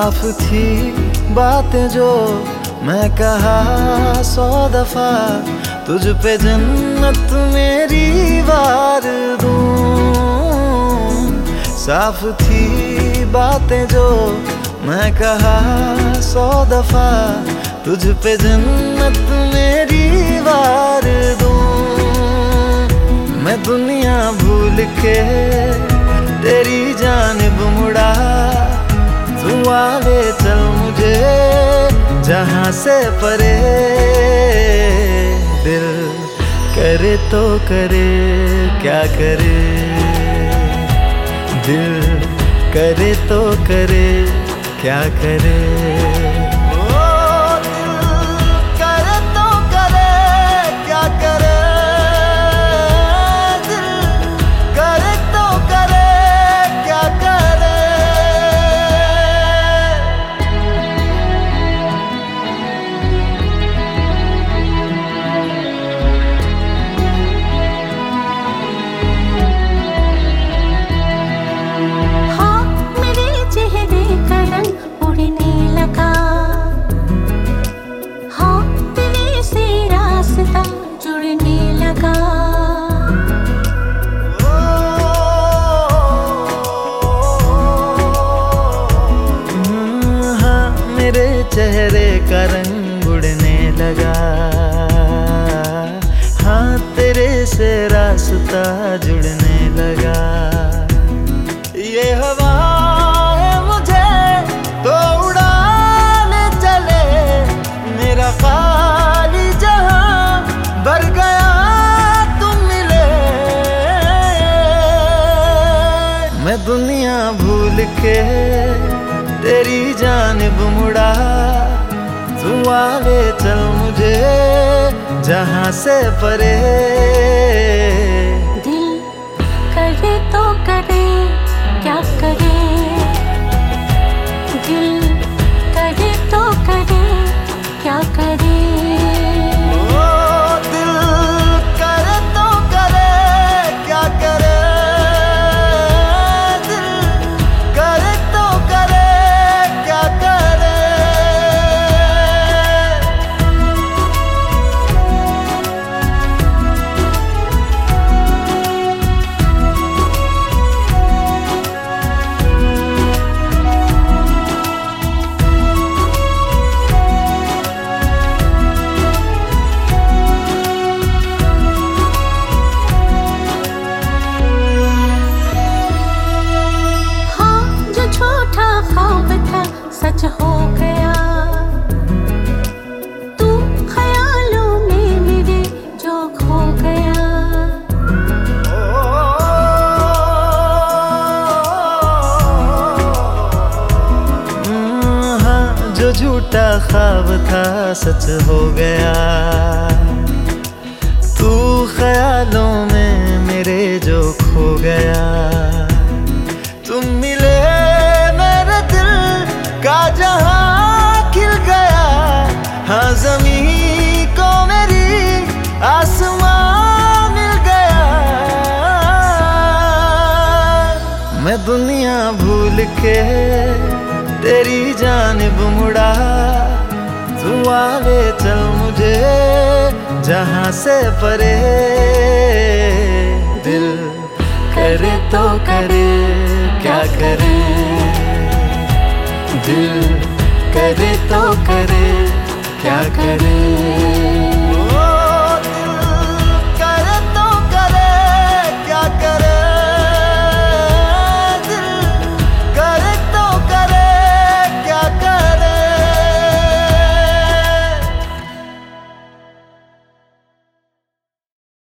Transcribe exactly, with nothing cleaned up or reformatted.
साफ थी बातें जो मैं कहा सौ दफा, तुझ पे जन्नत मेरी वार दूं। साफ थी बातें जो मैं कहा सौ दफा, तुझ पे जन्नत मेरी वार दूं। मैं दुनिया भूल के तेरी जानिब मुड़ा, तू आले चल मुझे जहां से परे। दिल करे तो करे क्या करे, दिल करे तो करे क्या करे। चेहरे का रंग उड़ने लगा, हाँ तेरे से रास्ता जुड़ने लगा। ये हवा है मुझे तो उड़ा ले चले, मेरा खाली जहां भर गया तुम मिले। मैं दुनिया भूल के तेरी जानिब मुड़ा, तू आले चल मुझे जहां से परे। दिल करे तो करे क्या करे, दिल करे तो करे क्या करे। सच हो गया तू ख्यालों में मेरे जो खो गया। हाँ जो झूठा ख्वाब था सच हो गया, तू ख्यालों में मेरे जो खो गया। तुम मिले का जहां खिल गया, हाँ ज़मीं को मेरी आसमां मिल गया। मैं दुनिया भूल के तेरी जानिब मुड़ा, तू आले चल मुझे जहां से परे। दिल करे तो करे क्या करे, दिल करे तो करे क्या करे।